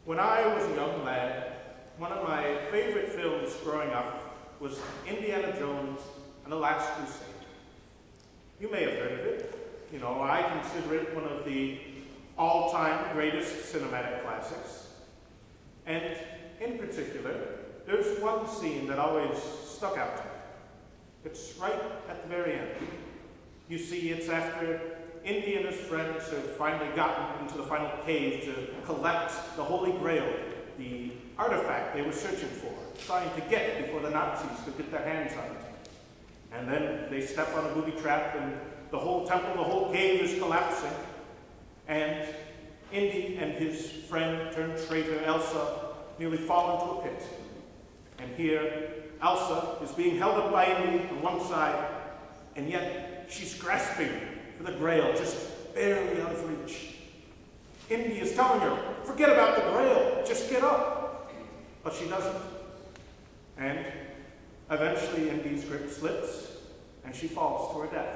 When I was a young lad, one of my favorite films growing up was Indiana Jones and the Last Crusade. You may have heard of it. You know, I consider it one of the all-time greatest cinematic classics. And in particular, there's one scene that always stuck out to me. It's right at the very end. You see, it's after Indy and his friends have finally gotten into the final cave to collect the Holy Grail, the artifact they were searching for, trying to get before the Nazis could get their hands on it. And then they step on a booby trap and the whole temple, the whole cave is collapsing. And Indy and his friend turned traitor Elsa nearly fall into a pit. And here, Elsa is being held up by Indy on one side, and yet she's grasping for the Grail, just barely out of reach. Indy is telling her, forget about the Grail, just get up. But she doesn't. And eventually Indy's grip slips, and she falls to her death.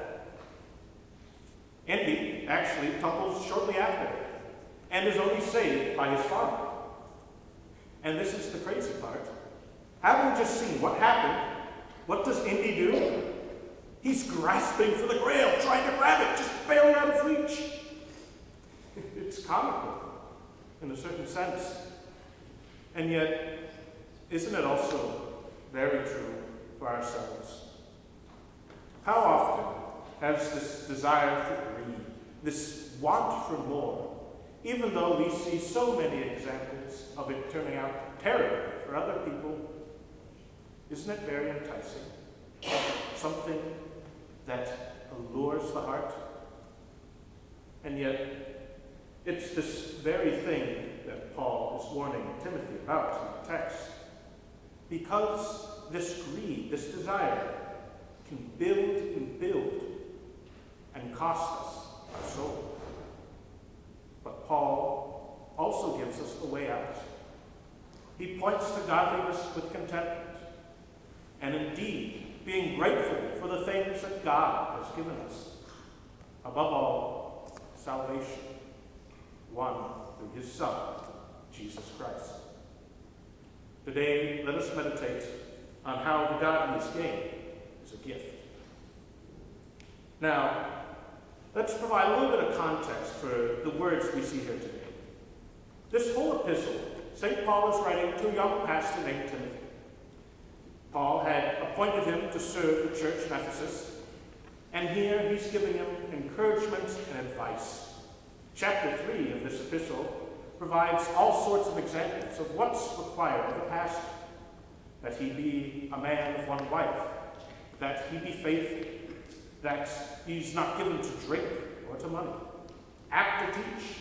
Indy actually tumbles shortly after her, and is only saved by his father. And this is the crazy part. Having just seen what happened, what does Indy do? He's grasping for the Grail, trying to grab it, just barely out of reach. It's comical, in a certain sense. And yet, isn't it also very true for ourselves? How often has this desire for greed, this want for more, even though we see so many examples of it turning out terribly for other people, isn't it very enticing? Something that allures the heart? And yet, it's this very thing that Paul is warning Timothy about in the text. Because this greed, this desire, can build and cost us our soul. But Paul also gives us the way out. He points to godliness with contentment, and indeed, being grateful for the things that God has given us. Above all, salvation, won through his Son, Jesus Christ. Today, let us meditate on how the godliness gained is a gift. Now, let's provide a little bit of context for the words we see here today. This whole epistle, St. Paul is writing to a young pastor named Timothy. Paul had appointed him to serve the church in Ephesus, and here he's giving him encouragement and advice. Chapter 3 of this epistle provides all sorts of examples of what's required of a pastor. That he be a man of one wife, that he be faithful, that he's not given to drink or to money, apt to teach.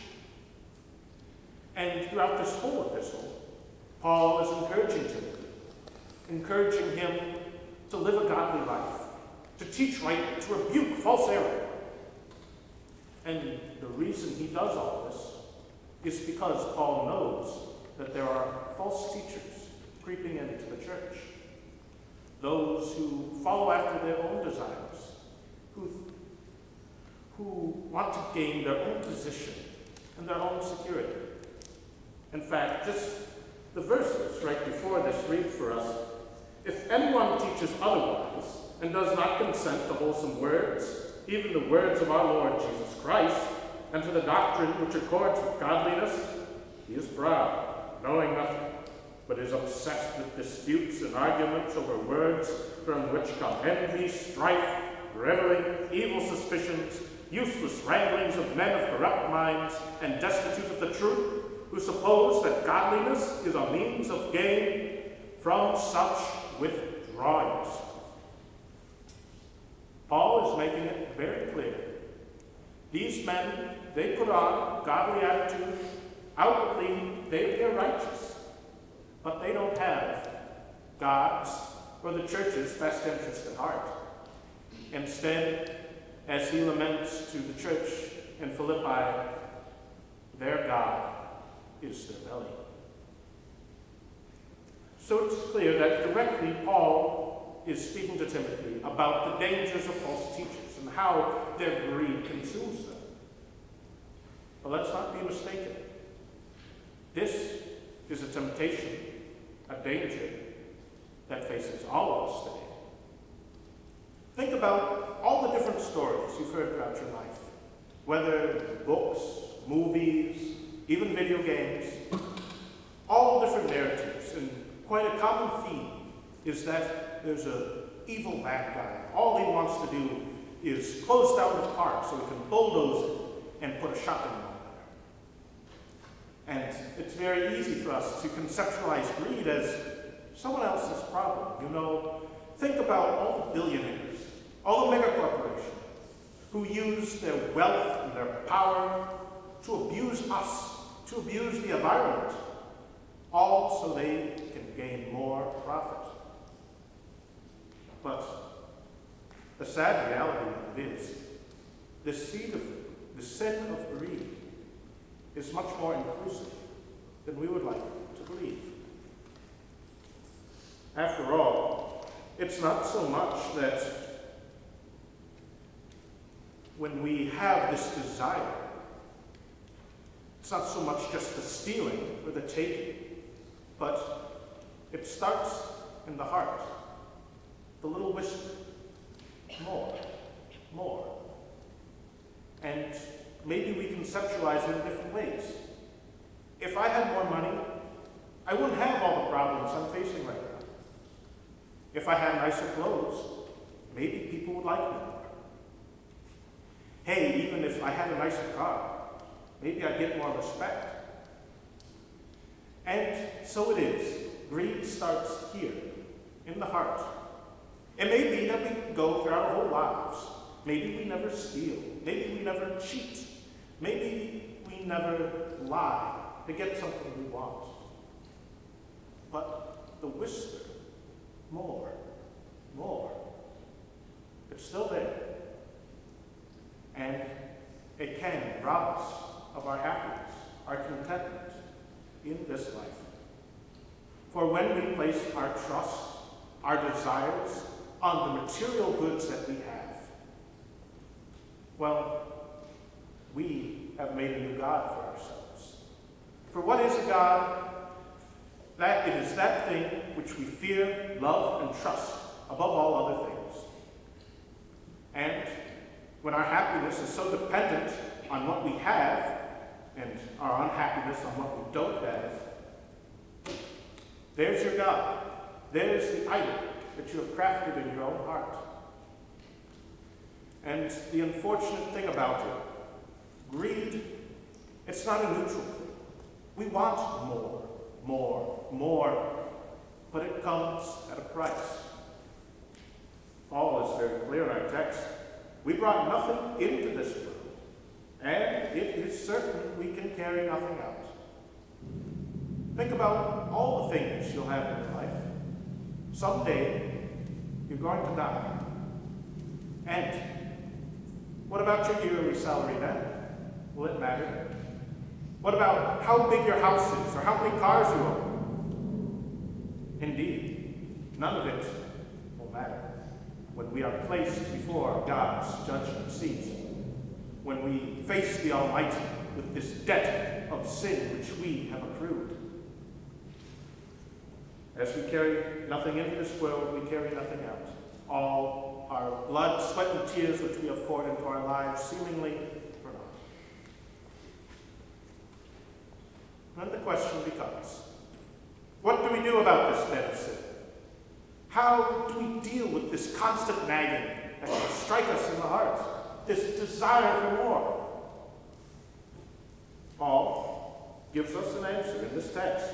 And throughout this whole epistle, Paul is encouraging Timothy, encouraging him to live a godly life, to teach rightly, to rebuke false error. And the reason he does all this is because Paul knows that there are false teachers creeping into the church. Those who follow after their own desires, who want to gain their own position and their own security. In fact, just the verses right before this read for us, if anyone teaches otherwise and does not consent to wholesome words, even the words of our Lord Jesus Christ, and to the doctrine which accords with godliness, he is proud, knowing nothing, but is obsessed with disputes and arguments over words from which come envy, strife, reveling, evil suspicions, useless wranglings of men of corrupt minds, and destitute of the truth, who suppose that godliness is a means of gain. From such withdraw yourself. Paul is making it very clear. These men, they put on godly attitude. Outwardly, they appear righteous, but they don't have God's or the church's best interest at heart. Instead, as he laments to the church in Philippi, their God is their belly. So it's clear that directly Paul is speaking to Timothy about the dangers of false teachers and how their greed consumes them. But let's not be mistaken. This is a temptation, a danger that faces all of us today. Think about all the different stories you've heard throughout your life, whether books, movies, even video games, all different narratives, and quite a common theme is that there's an evil bad guy. All he wants to do is close down the park so he can bulldoze it and put a shopping mall there. And it's very easy for us to conceptualize greed as someone else's problem. You know, think about all the billionaires, all the megacorporations who use their wealth and their power to abuse us, to abuse the environment, all so they can gain more profit. But the sad reality of it is, the sin of greed is much more inclusive than we would like to believe. After all, it's not so much that when we have this desire, it's not so much just the stealing or the taking, but it starts in the heart. The little whisper, more, more. And maybe we conceptualize it in different ways. If I had more money, I wouldn't have all the problems I'm facing right now. If I had nicer clothes, maybe people would like me more. Hey, even if I had a nicer car, maybe I'd get more respect. And so it is. Greed starts here, in the heart. It may be that we go through our whole lives. Maybe we never steal. Maybe we never cheat. Maybe we never lie to get something we want. But the whisper, more, more, it's still there. And it can rob us of our happiness, our contentment in this life. For when we place our trust, our desires on the material goods that we have, well, we have made a new God for ourselves. For what is a God? That it is that thing which we fear, love, and trust above all other things. And when our happiness is so dependent on what we have, and our unhappiness on what we don't have, there's your God. There's the idol that you have crafted in your own heart. And the unfortunate thing about it, greed, it's not a neutral thing. We want more, more, more, but it comes at a price. Paul is very clear in our text. We brought nothing into this world, and it is certain we can carry nothing out. Think about all the things you'll have in your life. Someday, you're going to die. And what about your yearly salary then? Will it matter? What about how big your house is or how many cars you own? Indeed, none of it will matter when we are placed before God's judgment seat, when we face the Almighty with this debt of sin which we have accrued. As we carry nothing into this world, we carry nothing out. All our blood, sweat, and tears which we have poured into our lives, seemingly for naught. Then the question becomes, what do we do about this debt of sin? How do we deal with this constant nagging that can strike us in the heart, this desire for more? Paul gives us an answer in this text.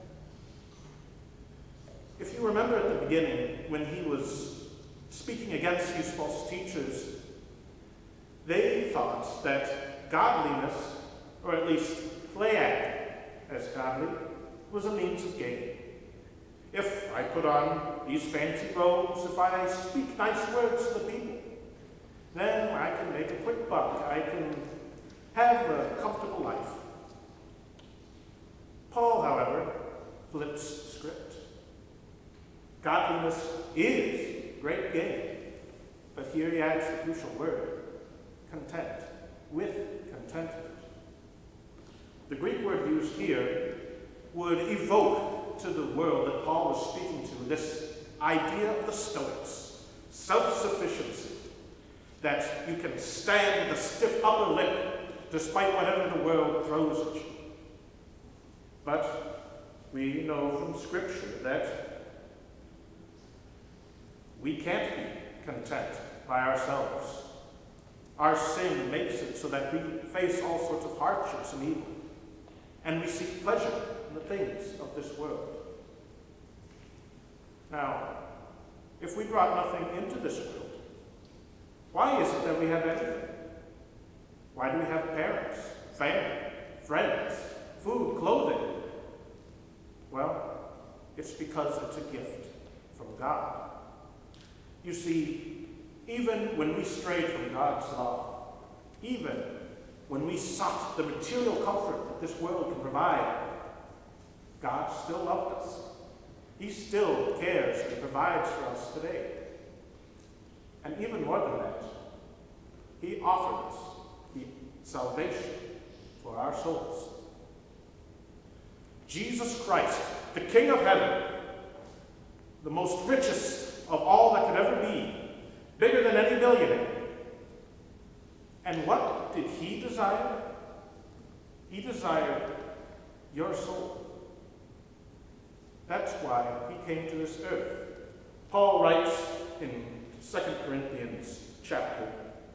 If you remember at the beginning, when he was speaking against these false teachers, they thought that godliness, or at least play acting as godly, was a means of gain. If I put on these fancy robes, if I speak nice words to the people, then I can make a quick buck. I can have a comfortable life. Paul, however, flips the script. Godliness is great gain, but here he adds the crucial word, content, with contentment. The Greek word used here would evoke to the world that Paul was speaking to this idea of the Stoics, self-sufficiency, that you can stand with a stiff upper lip despite whatever the world throws at you. But we know from Scripture that we can't be content by ourselves. Our sin makes it so that we face all sorts of hardships and evil, and we seek pleasure in the things of this world. Now, if we brought nothing into this world, why is it that we have anything? Why do we have parents, family, friends, food, clothing? Well, it's because it's a gift from God. You see, even when we strayed from God's law, even when we sought the material comfort that this world can provide, God still loved us. He still cares and provides for us today. And even more than that, he offered us the salvation for our souls. Jesus Christ, the King of heaven, the most richest of all that could ever be, bigger than any millionaire. And what did he desire? He desired your soul. That's why he came to this earth. Paul writes in 2 Corinthians chapter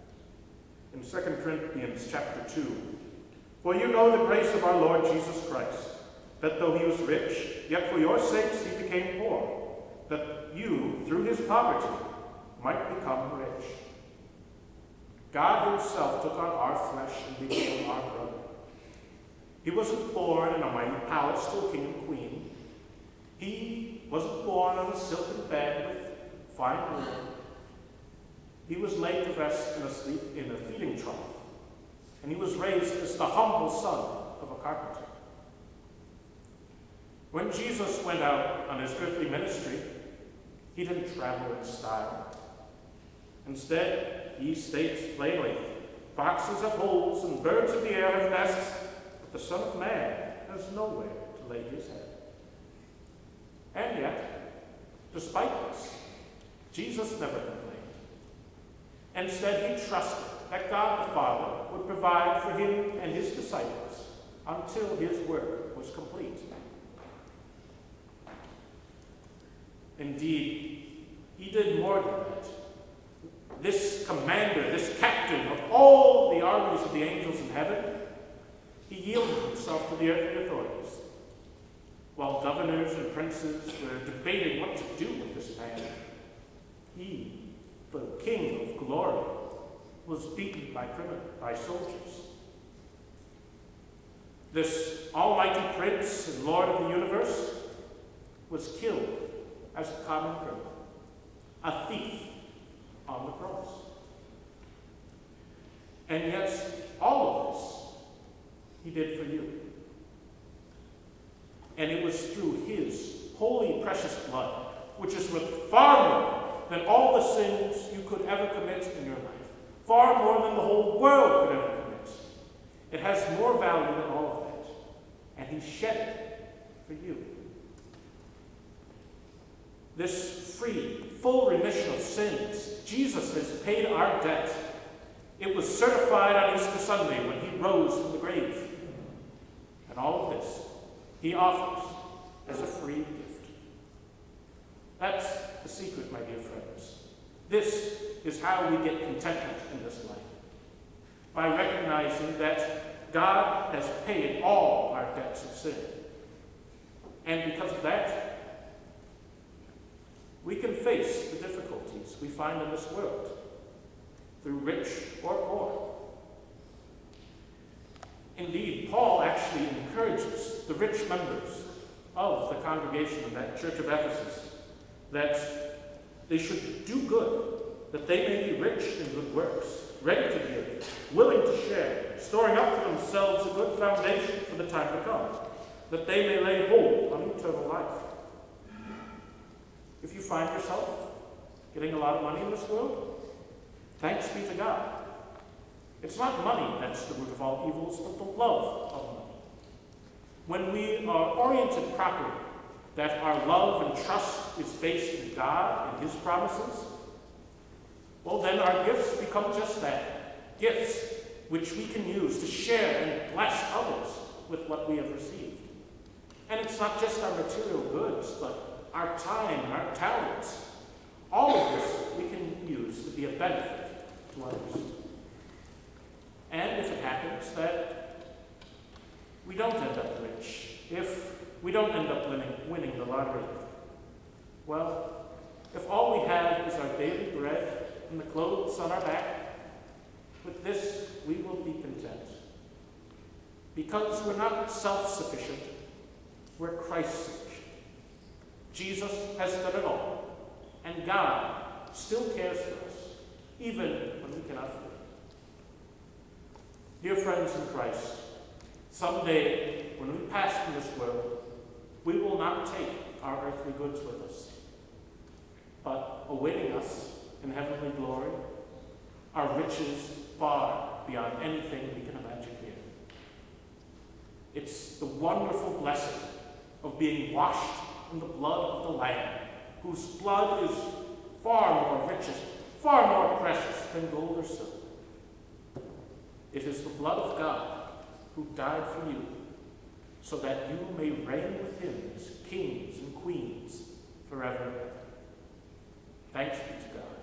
2, "For you know the grace of our Lord Jesus Christ, that though he was rich, yet for your sakes he became poor, that you, through his poverty, might become rich." God himself took on our flesh and became our brother. He wasn't born in a mighty palace to a king and queen. He wasn't born on a silken bed with fine linen. He was laid to rest in a feeding trough, and he was raised as the humble son of a carpenter. When Jesus went out on his earthly ministry, he didn't travel in style. Instead, he states plainly, "Foxes have holes and birds of the air have nests, but the Son of Man has nowhere to lay his head." And yet, despite this, Jesus never complained. Instead, he trusted that God the Father would provide for him and his disciples until his work was complete. Indeed, he did more than that. This commander, this captain of all the armies of the angels in heaven, he yielded himself to the earthly authorities. While governors and princes were debating what to do with this man, he, the King of glory, was beaten by soldiers. This almighty prince and Lord of the universe was killed as a common criminal, a thief on the cross. And yet, all of this he did for you. And it was through his holy, precious blood, which is worth far more than all the sins you could ever commit in your life, far more than the whole world could ever commit. It has more value than all of that. And he shed it for you. This free, full remission of sins, Jesus has paid our debt. It was certified on Easter Sunday when he rose from the grave. And all of this he offers as a free gift. That's the secret, my dear friends. This is how we get contentment in this life. By recognizing that God has paid all our debts of sin. And because of that, we can face the difficulties we find in this world, through rich or poor. Indeed, Paul actually encourages the rich members of the congregation in that church of Ephesus that they should do good, that they may be rich in good works, ready to give, willing to share, storing up for themselves a good foundation for the time to come, that they may lay hold on eternal life. If you find yourself getting a lot of money in this world, thanks be to God. It's not money that's the root of all evils, but the love of money. when we are oriented properly, that our love and trust is based in God and his promises, well, then our gifts become just that, gifts which we can use to share and bless others with what we have received. And it's not just our material goods, but our time and our talents. All of this we can use to be a benefit to others. And if it happens that we don't end up rich, if we don't end up winning the lottery, well, if all we have is our daily bread and the clothes on our back, with this we will be content. Because we're not self-sufficient, we're Christ-sufficient. Jesus has done it all, and God still cares for us, even when we cannot feel it. Dear friends in Christ, someday when we pass from this world, we will not take our earthly goods with us, but awaiting us in heavenly glory are riches far beyond anything we can imagine here. It's the wonderful blessing of being washed in the blood of the Lamb, whose blood is far more riches, far more precious than gold or silver. It is the blood of God who died for you, so that you may reign with him as kings and queens forever and ever. Thanks be to God.